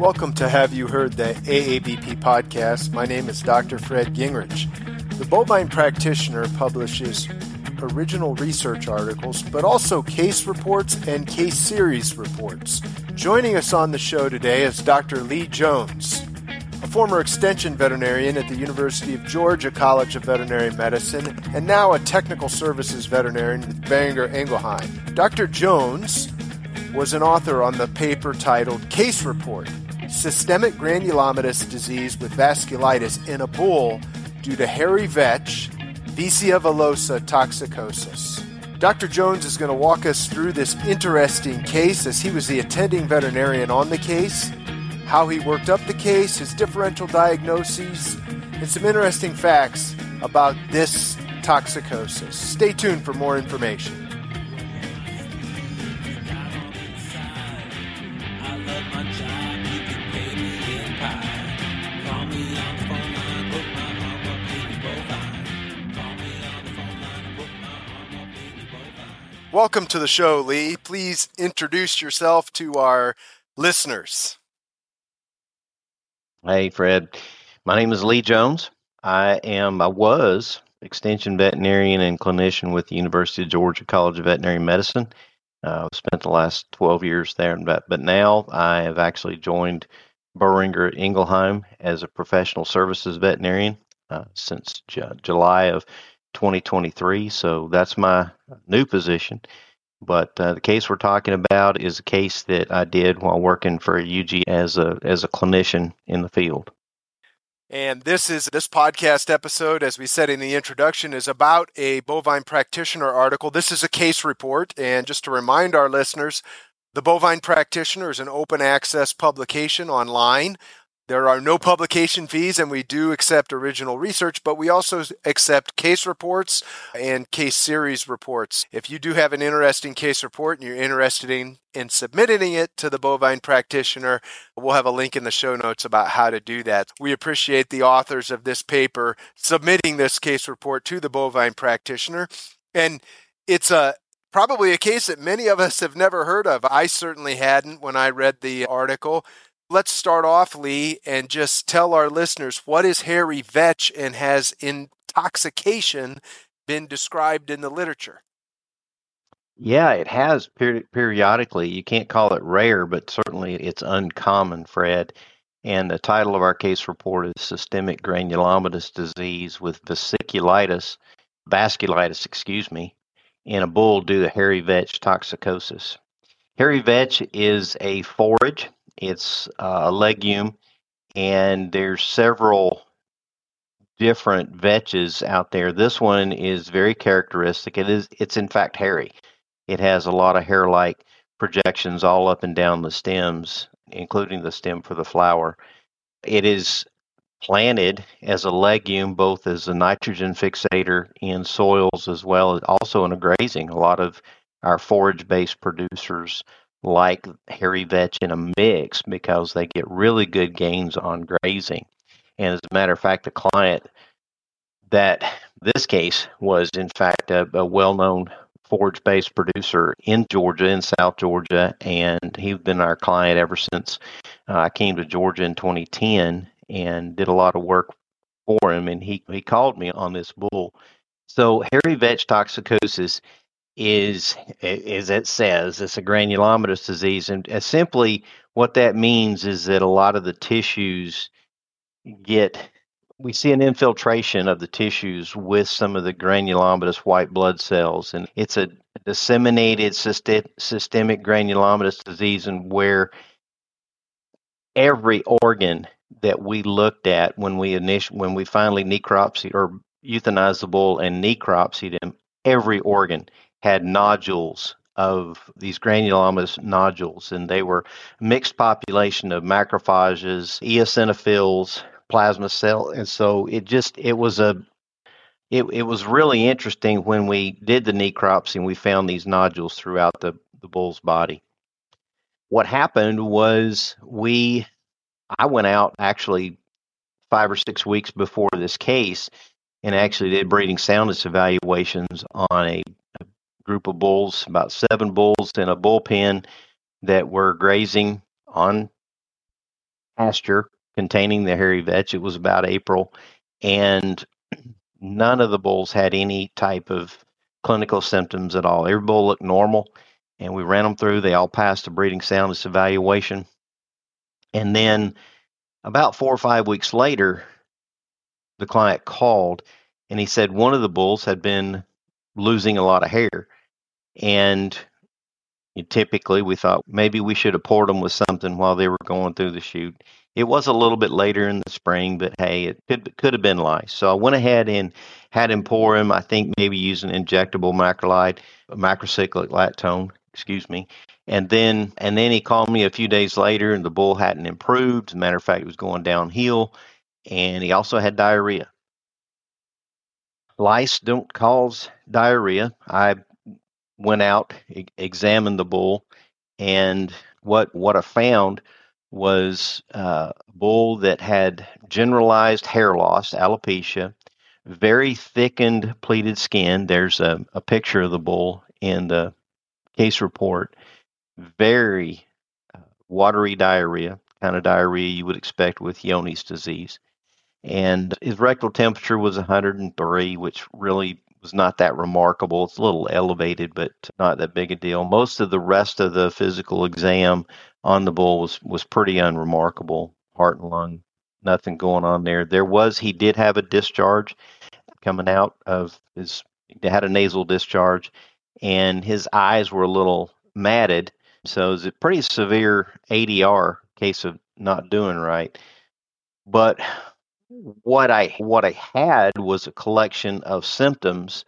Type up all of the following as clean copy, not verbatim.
Welcome to Have You Heard, the AABP podcast. My name is Dr. Fred Gingrich. The bovine practitioner publishes original research articles, but also case reports and case series reports. Joining us on the show today is Dr. Lee Jones, a former extension veterinarian at the University of Georgia College of Veterinary Medicine, and now a technical services veterinarian with Boehringer Ingelheim. Dr. Jones was an author on the paper titled Case Report, Systemic Granulomatous Disease with Vasculitis in a Bull Due to Hairy Vetch, Vicia villosa Toxicosis. Dr. Jones is going to walk us through this interesting case as he was the attending veterinarian on the case, how he worked up the case, his differential diagnoses, and some interesting facts about this toxicosis. Stay tuned for more information. Welcome to the show, Lee. Please introduce yourself to our listeners. Hey, Fred. My name is Lee Jones. I was extension veterinarian and clinician with the University of Georgia College of Veterinary Medicine. I've spent the last 12 years there, but now I have actually joined Boehringer Ingelheim as a professional services veterinarian since July of 2023. So that's my new position. But the case we're talking about is a case that I did while working for UG as a clinician in the field. And this podcast episode, as we said in the introduction, is about a bovine practitioner article. This is a case report. And just to remind our listeners, the Bovine Practitioner is an open access publication online. There are no publication fees, and we do accept original research, but we also accept case reports and case series reports. If you do have an interesting case report and you're interested in submitting it to the Bovine Practitioner, we'll have a link in the show notes about how to do that. We appreciate the authors of this paper submitting this case report to the Bovine Practitioner, and it's probably a case that many of us have never heard of. I certainly hadn't when I read the article. Let's start off, Lee, and just tell our listeners, what is hairy vetch and has intoxication been described in the literature? Yeah, it has periodically. You can't call it rare, but certainly it's uncommon, Fred. And the title of our case report is Systemic Granulomatous Disease with Vasculitis, in a bull due to hairy vetch toxicosis. Hairy vetch is a forage. It's a legume, and there's several different vetches out there. This one is very characteristic. It's in fact hairy. It has a lot of hair-like projections all up and down the stems, including the stem for the flower. It is planted as a legume, both as a nitrogen fixator in soils as well as also in a grazing. A lot of our forage-based producers like hairy vetch in a mix because they get really good gains on grazing. And as a matter of fact, the client that this case was in fact a well-known forage-based producer in Georgia, in South Georgia, and he's been our client ever since I came to Georgia in 2010 and did a lot of work for him, and he called me on this bull. So hairy vetch toxicosis is, as it says, it's a granulomatous disease. And simply what that means is that a lot of the tissues we see an infiltration of the tissues with some of the granulomatous white blood cells. And it's a disseminated systemic granulomatous disease, and where every organ that we looked at when we finally necropsied or euthanized the bull and necropsied him, every organ had nodules of these granulomatous nodules, and they were a mixed population of macrophages, eosinophils, plasma cell, and so it was really interesting when we did the necropsy and we found these nodules throughout the bull's body. What happened was I went out actually 5 or 6 weeks before this case and actually did breeding soundness evaluations on a group of bulls, about 7 bulls in a bullpen that were grazing on pasture containing the hairy vetch. It was about April, and none of the bulls had any type of clinical symptoms at all. Every bull looked normal, and we ran them through. They all passed the breeding soundness evaluation. And then about 4 or 5 weeks later, the client called, and he said one of the bulls had been losing a lot of hair. And typically we thought maybe we should have poured them with something while they were going through the chute. It was a little bit later in the spring, but hey, it could have been lice. So I went ahead and had him pour him. I think maybe using injectable macrolide, macrocyclic lactone, excuse me. And then he called me a few days later, and the bull hadn't improved. As a matter of fact, it was going downhill, and he also had diarrhea. Lice don't cause diarrhea. I went out, examined the bull, and what I found was a bull that had generalized hair loss, alopecia, very thickened pleated skin. There's a picture of the bull in the case report. Very watery diarrhea, kind of diarrhea you would expect with Johne's disease. And his rectal temperature was 103, which really was not that remarkable. It's a little elevated, but not that big a deal. Most of the rest of the physical exam on the bull was pretty unremarkable. Heart and lung, nothing going on there. He did have a discharge coming out of his, he had a nasal discharge, and his eyes were a little matted. So it was a pretty severe ADR, case of not doing right. But what I had was a collection of symptoms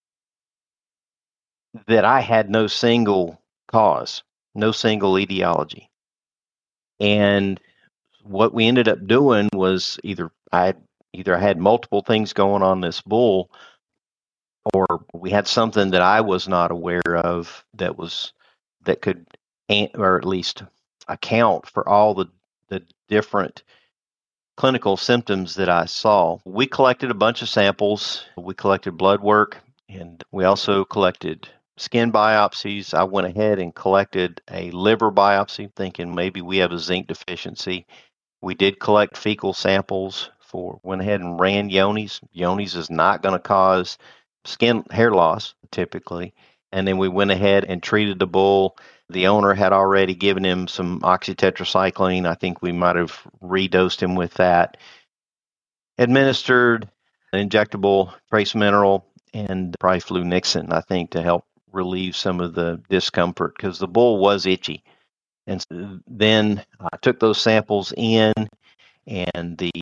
that I had no single cause, no single etiology. And what we ended up doing was either I had multiple things going on this bull, or we had something that I was not aware of that could, or at least account for all the different clinical symptoms that I saw. We collected a bunch of samples. We collected blood work, and we also collected skin biopsies. I went ahead and collected a liver biopsy, thinking maybe we have a zinc deficiency. We did collect fecal samples went ahead and ran Johne's. Johne's is not going to cause skin hair loss typically. And then we went ahead and treated the bull. The owner had already given him some oxytetracycline. I think we might have redosed him with that. Administered an injectable trace mineral and probably flunixin, I think, to help relieve some of the discomfort because the bull was itchy. And then I took those samples in, and the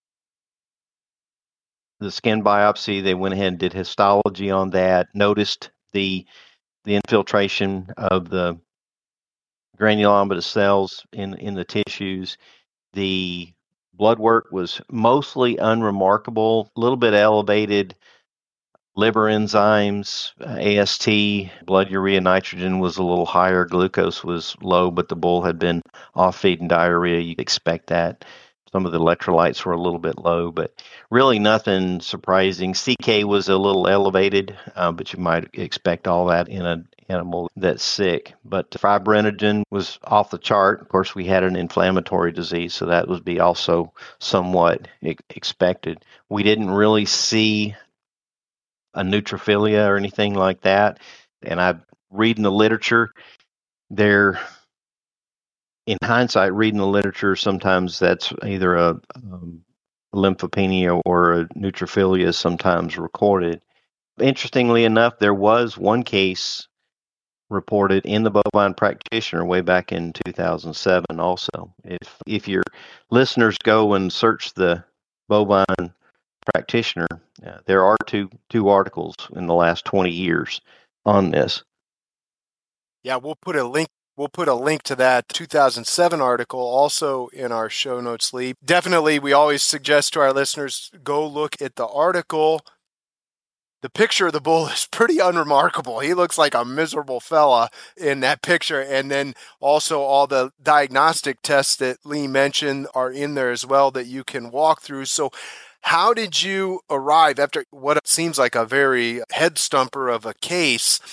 skin biopsy, they went ahead and did histology on that, noticed the infiltration of the granulomatous cells in the tissues. The blood work was mostly unremarkable, a little bit elevated liver enzymes, AST, blood urea nitrogen was a little higher, glucose was low, but the bull had been off feed and diarrhea. You'd expect that. Some of the electrolytes were a little bit low, but really nothing surprising. CK was a little elevated, but you might expect all that in an animal that's sick. But fibrinogen was off the chart. Of course, we had an inflammatory disease, so that would be also somewhat expected. We didn't really see a neutrophilia or anything like that. And I read in the literature there. In hindsight, reading the literature, sometimes that's either a lymphopenia or a neutrophilia is sometimes recorded. Interestingly enough, there was one case reported in the Bovine Practitioner way back in 2007 also. If your listeners go and search the Bovine Practitioner, there are two articles in the last 20 years on this. Yeah, we'll put a link to that 2007 article also in our show notes, Lee. Definitely, we always suggest to our listeners, go look at the article. The picture of the bull is pretty unremarkable. He looks like a miserable fella in that picture. And then also all the diagnostic tests that Lee mentioned are in there as well that you can walk through. So how did you arrive after what seems like a very head stumper of a case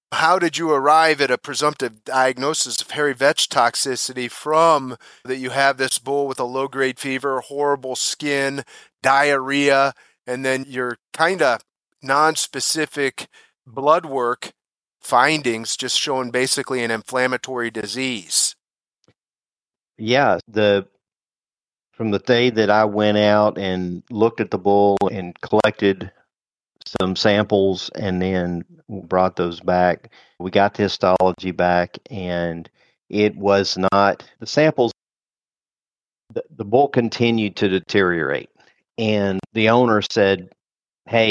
How did you arrive at a presumptive diagnosis of hairy vetch toxicity from that you have this bull with a low-grade fever, horrible skin, diarrhea, and then your kind of non-specific blood work findings just showing basically an inflammatory disease? Yeah, from the day that I went out and looked at the bull and collected some samples and then brought those back, we got the histology back, and it was not the samples. The bull continued to deteriorate, and the owner said, "Hey,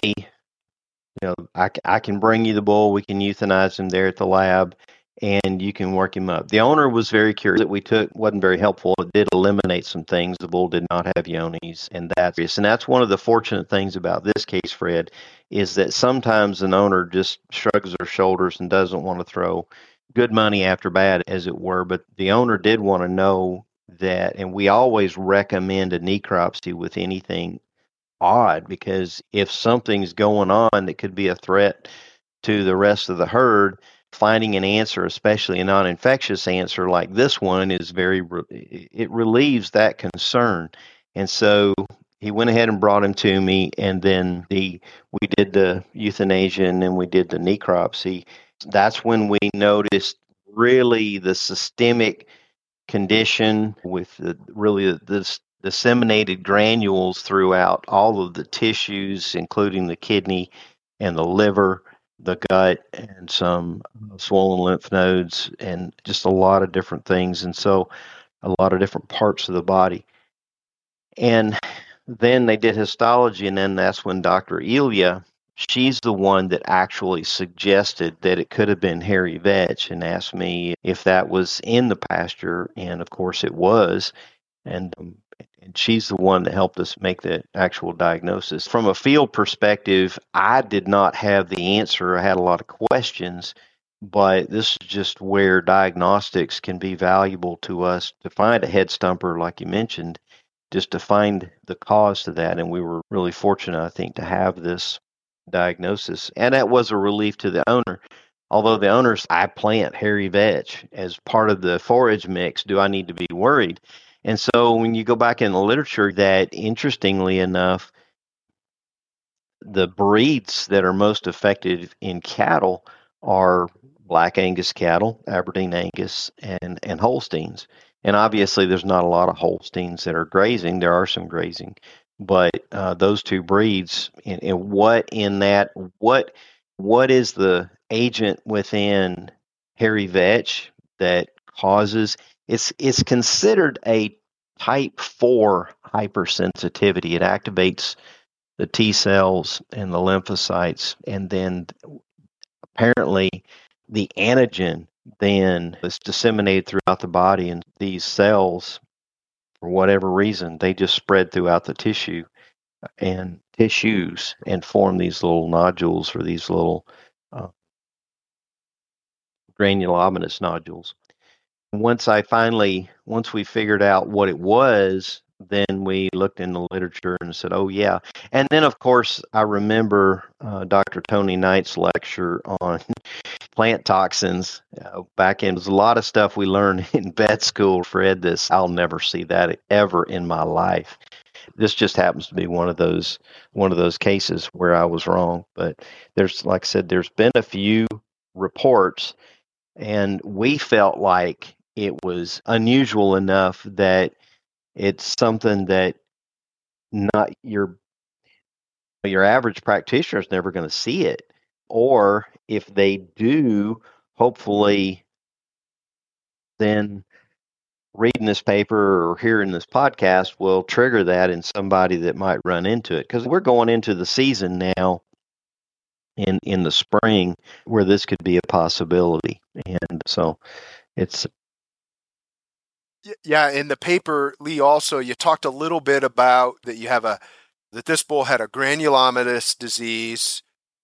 I can bring you the bull. We can euthanize him there at the lab, and you can work him up." The owner was very curious. That we took wasn't very helpful. It did eliminate some things. The bull did not have yonis, and that's one of the fortunate things about this case, Fred, is that sometimes an owner just shrugs their shoulders and doesn't want to throw good money after bad, as it were. But the owner did want to know that, and we always recommend a necropsy with anything odd, because if something's going on that could be a threat to the rest of the herd, finding an answer, especially a non-infectious answer like this one, is it relieves that concern. And so he went ahead and brought him to me, and then we did the euthanasia and then we did the necropsy. That's when we noticed really the systemic condition with the disseminated granules throughout all of the tissues, including the kidney and the liver, the gut, and some swollen lymph nodes, and just a lot of different things. And so a lot of different parts of the body. And then they did histology, and then that's when Dr. Elia, she's the one that actually suggested that it could have been hairy vetch and asked me if that was in the pasture, and of course it was. And she's the one that helped us make the actual diagnosis. From a field perspective, I did not have the answer. I had a lot of questions, but this is just where diagnostics can be valuable to us to find a head stumper, like you mentioned, just to find the cause to that. And we were really fortunate, I think, to have this diagnosis. And that was a relief to the owner. Although the owners, I plant hairy vetch as part of the forage mix, do I need to be worried? And so when you go back in the literature, that interestingly enough, the breeds that are most effective in cattle are Black Angus cattle, Aberdeen Angus, and Holsteins. And obviously, there's not a lot of Holsteins that are grazing. There are some grazing, but those two breeds, and what is the agent within hairy vetch that causes it's considered a type 4 hypersensitivity. It activates the T cells and the lymphocytes, and then apparently the antigen then is disseminated throughout the body, and these cells, for whatever reason, they just spread throughout the tissues and form these little nodules, or these little granulomatous nodules. Once we figured out what it was, then we looked in the literature and said, oh, yeah. And then, of course, I remember Dr. Tony Knight's lecture on plant toxins back in. There's a lot of stuff we learned in vet school, Fred, this I'll never see that ever in my life. This just happens to be one of those cases where I was wrong. But like I said, there's been a few reports, and we felt like it was unusual enough that it's something that not your average practitioner is never going to see it. Or if they do, hopefully then reading this paper or hearing this podcast will trigger that in somebody that might run into it. Because we're going into the season now in the spring where this could be a possibility. And so it's... Yeah, in the paper, Lee, also, you talked a little bit about that that this bull had a granulomatous disease,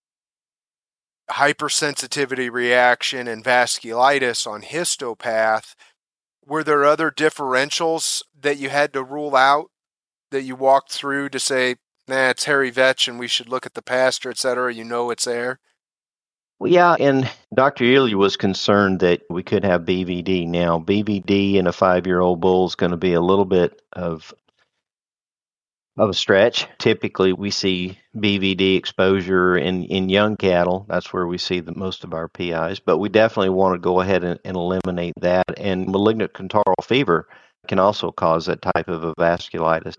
hypersensitivity reaction, and vasculitis on histopath. Were there other differentials that you had to rule out, that you walked through to say, nah, it's hairy vetch and we should look at the pasture, et cetera, it's there? Well, yeah, and Dr. Ely was concerned that we could have BVD. Now, BVD in a 5-year-old bull is going to be a little bit of a stretch. Typically, we see BVD exposure in young cattle. That's where we see the most of our PIs. But we definitely want to go ahead and eliminate that. And malignant catarrhal fever can also cause that type of a vasculitis.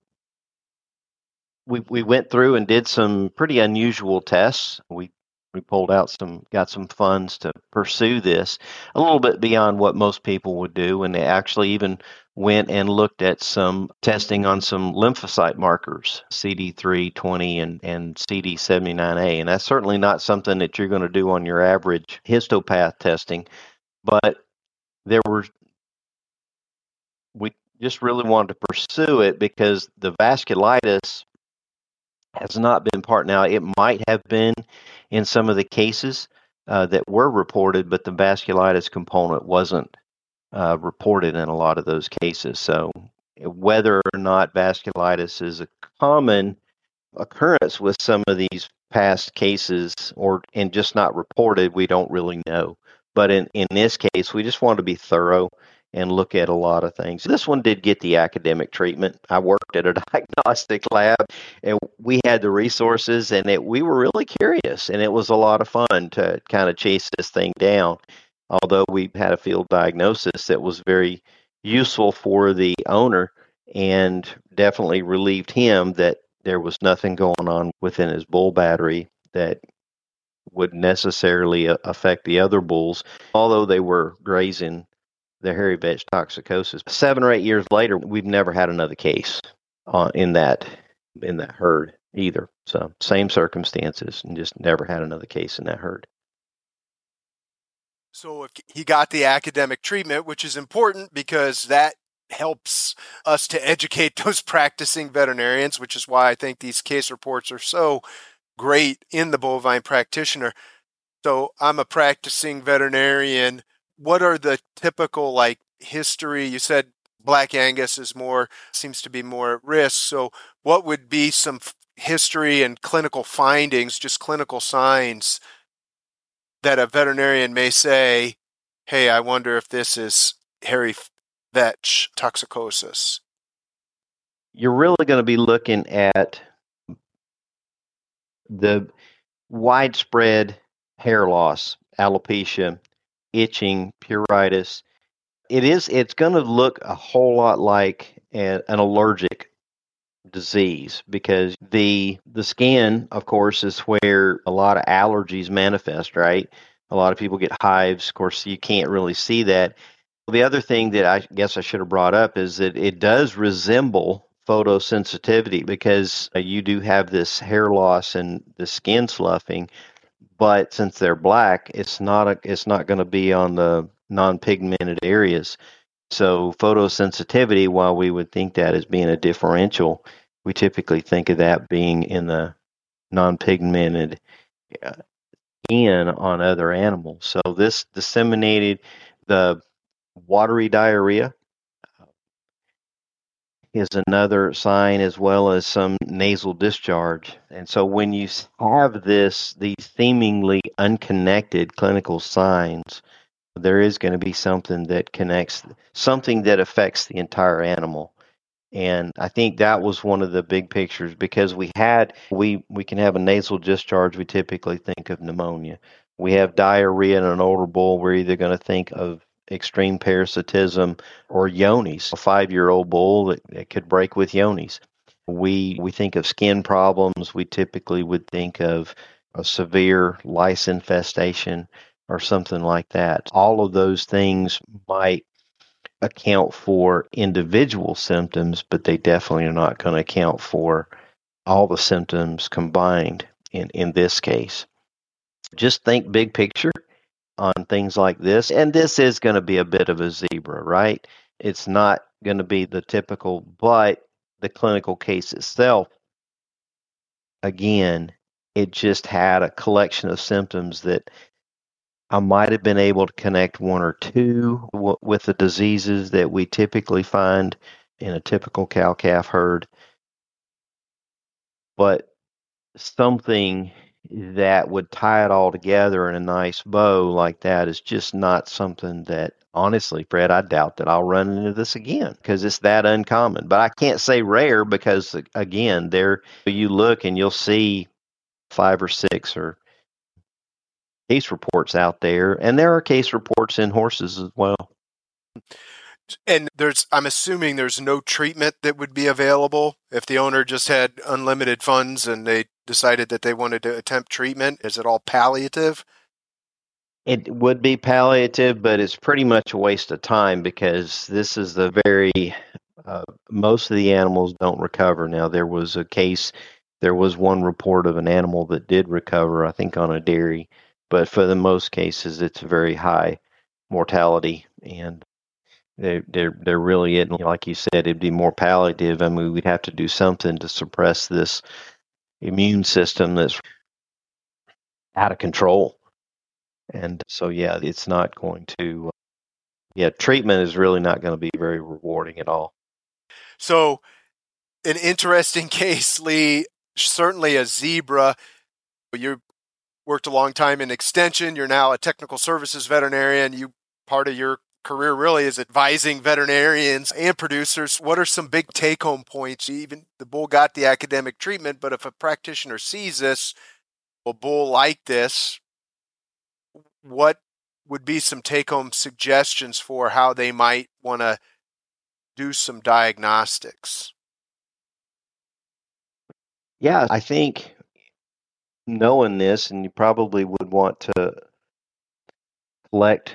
We went through and did some pretty unusual tests. We got some funds to pursue this a little bit beyond what most people would do, and they actually even went and looked at some testing on some lymphocyte markers, CD320 and CD79A, and that's certainly not something that you're going to do on your average histopath testing, but we just really wanted to pursue it because the vasculitis has not been part. Now, it might have been in some of the cases that were reported, but the vasculitis component wasn't reported in a lot of those cases. So whether or not vasculitis is a common occurrence with some of these past cases and just not reported, we don't really know. But in this case, we just want to be thorough and look at a lot of things. This one did get the academic treatment. I worked at a diagnostic lab, and we had the resources, and we were really curious, and it was a lot of fun to kind of chase this thing down. Although we had a field diagnosis that was very useful for the owner and definitely relieved him that there was nothing going on within his bull battery that would necessarily affect the other bulls, although they were grazing the hairy vetch toxicosis. 7 or 8 years later, we've never had another case in that herd either. So same circumstances, and just never had another case in that herd. So if he got the academic treatment, which is important because that helps us to educate those practicing veterinarians, which is why I think these case reports are so great in the bovine practitioner. So I'm a practicing veterinarian. What are the typical history? You said Black Angus seems to be more at risk. So what would be some history and clinical findings, just clinical signs that a veterinarian may say, hey, I wonder if this is hairy vetch toxicosis? You're really going to be looking at the widespread hair loss, alopecia, itching, pruritus. It's going to look a whole lot like an allergic disease because the skin, of course, is where a lot of allergies manifest, right? A lot of people get hives. Of course, you can't really see that. The other thing that I guess I should have brought up is that it does resemble photosensitivity because you do have this hair loss and the skin sloughing, but since they're black, it's not going to be on the non-pigmented areas. So photosensitivity, while we would think that as being a differential, we typically think of that being in the non-pigmented skin on other animals. So this disseminated, the watery diarrhea is another sign, as well as some nasal discharge. And so when you have these seemingly unconnected clinical signs, there is going to be something that connects, something that affects the entire animal. And I think that was one of the big pictures because we can have a nasal discharge. We typically think of pneumonia. We have diarrhea in an older bull. We're either going to think of extreme parasitism or yonis. A 5-year-old bull that could break with yonis. We think of skin problems. We typically would think of a severe lice infestation or something like that. All of those things might account for individual symptoms, but they definitely are not going to account for all the symptoms combined in this case. Just think big picture on things like this. And this is going to be a bit of a zebra, right? It's not going to be the typical, but the clinical case itself, again, it just had a collection of symptoms that I might have been able to connect one or two with the diseases that we typically find in a typical cow-calf herd. But something that would tie it all together in a nice bow like that is just not something that, honestly, Fred, I doubt that I'll run into this again because it's that uncommon. But I can't say rare because, again, there you look and you'll see 5 or 6 or case reports out there, and there are case reports in horses as well. And I'm assuming there's no treatment that would be available if the owner just had unlimited funds and they decided that they wanted to attempt treatment. Is it all palliative? It would be palliative, but it's pretty much a waste of time because this is the very, most of the animals don't recover. Now, there was one report of an animal that did recover, I think on a dairy, but for the most cases, it's very high mortality, and there really isn't, like you said, it'd be more palliative. I mean, we'd have to do something to suppress this immune system that's out of control. And so, yeah, it's not going to, treatment is really not going to be very rewarding at all. So, an interesting case, Lee, certainly a zebra. You worked a long time in extension. You're now a technical services veterinarian. Part of your career really is advising veterinarians and producers. What are some big take-home points? Even the bull got the academic treatment, but if a practitioner sees a bull like this, what would be some take-home suggestions for how they might want to do some diagnostics? Yeah, I think knowing this, and you probably would want to collect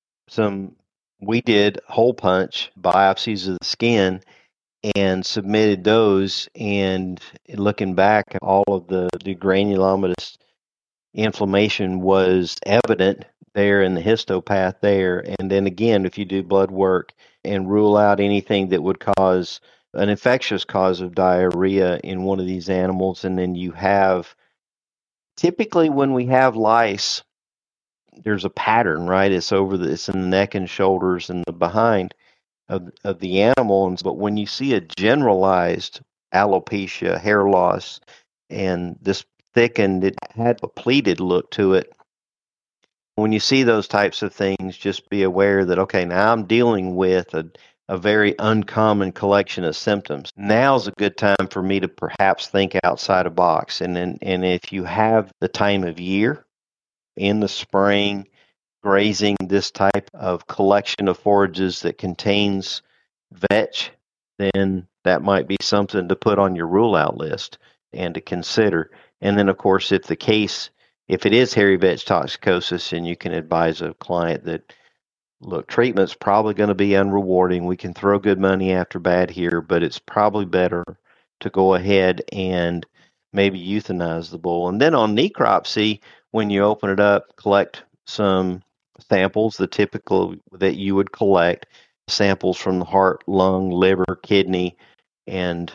we did hole punch biopsies of the skin and submitted those, and looking back, all of the granulomatous inflammation was evident there in the histopath there. And then again, if you do blood work and rule out anything that would cause an infectious cause of diarrhea in one of these animals, and then you have, typically when we have lice, there's a pattern, right? It's in the neck and shoulders and the behind of the animal. But when you see a generalized alopecia, hair loss, and this thickened, it had a pleated look to it. When you see those types of things, just be aware that, okay, now I'm dealing with a very uncommon collection of symptoms. Now's a good time for me to perhaps think outside a box. And if you have the time of year, in the spring, grazing this type of collection of forages that contains vetch, then that might be something to put on your rule out list and to consider. And then, of course, if it is hairy vetch toxicosis, and you can advise a client that, look, treatment's probably going to be unrewarding. We can throw good money after bad here, but it's probably better to go ahead and maybe euthanize the bull. And then on necropsy, when you open it up, collect some samples, the typical that you would collect, samples from the heart, lung, liver, kidney, and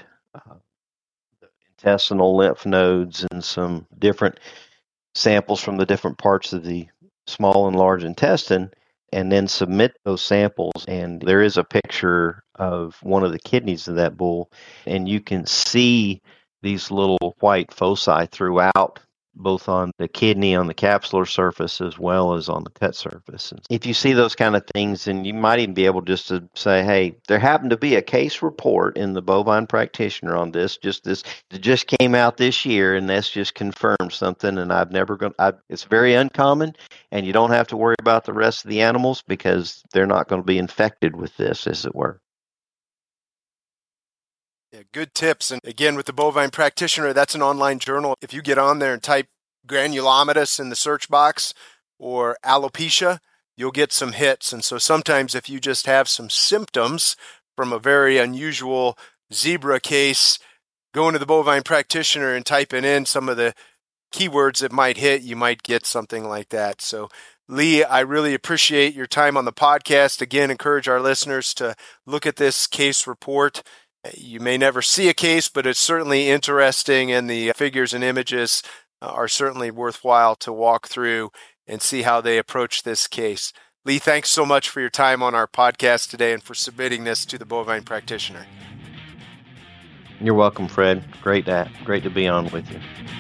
intestinal lymph nodes, and some different samples from the different parts of the small and large intestine, and then submit those samples. And there is a picture of one of the kidneys of that bull, and you can see these little white foci throughout, both on the kidney, on the capsular surface, as well as on the cut surface. And if you see those kind of things, then you might even be able just to say, hey, there happened to be a case report in the Bovine Practitioner on this. It just came out this year, and that's just confirmed something. And it's very uncommon, and you don't have to worry about the rest of the animals because they're not going to be infected with this, as it were. Yeah, good tips. And again, with the Bovine Practitioner, that's an online journal. If you get on there and type granulomatous in the search box or alopecia, you'll get some hits. And so sometimes if you just have some symptoms from a very unusual zebra case, go into the Bovine Practitioner and typing in some of the keywords that might hit, you might get something like that. So Lee, I really appreciate your time on the podcast. Again, encourage our listeners to look at this case report. You may never see a case, but it's certainly interesting, and the figures and images are certainly worthwhile to walk through and see how they approach this case. Lee, thanks so much for your time on our podcast today and for submitting this to the Bovine Practitioner. You're welcome, Fred. Great to be on with you.